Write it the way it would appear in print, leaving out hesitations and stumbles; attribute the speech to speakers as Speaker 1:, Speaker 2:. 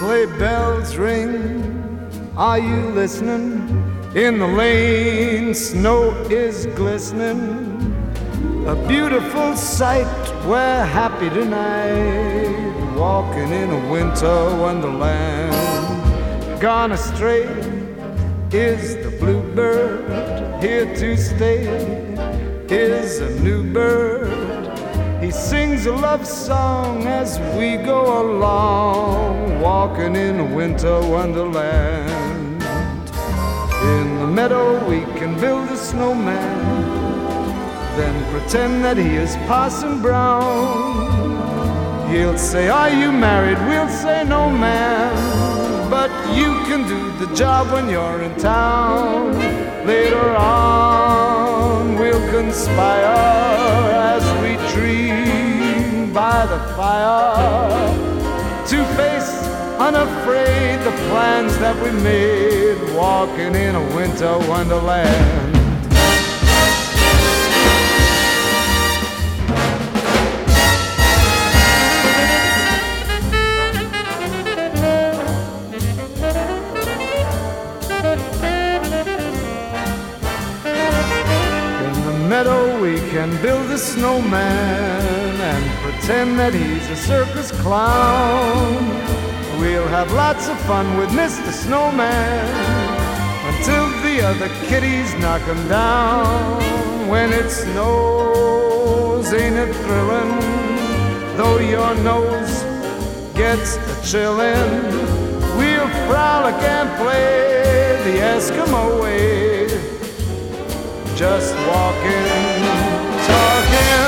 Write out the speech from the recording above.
Speaker 1: sleigh bells ring, are you listening? In the lane, snow is glistening. A beautiful sight, we're happy tonight, walking in a winter wonderland. Gone astray is the bluebird, here to stay is a new bird. He sings a love song as we go along, walking in a winter wonderland. In the meadow we can build a snowman, then pretend that he is Parson Brown. He'll say, are you married? We'll say, no, ma'am. But you can do the job when you're in town. Later on we'll conspire as we dream by the fire, to face unafraid the plans that we made, walking in a winter wonderland. Meadow we can build a snowman and pretend that he's a circus clown. We'll have lots of fun with Mr. Snowman until the other kitties knock him down. When it snows, ain't it thrilling? Though your nose gets a chillin', we'll frolic and play the Eskimo way, just walking, talking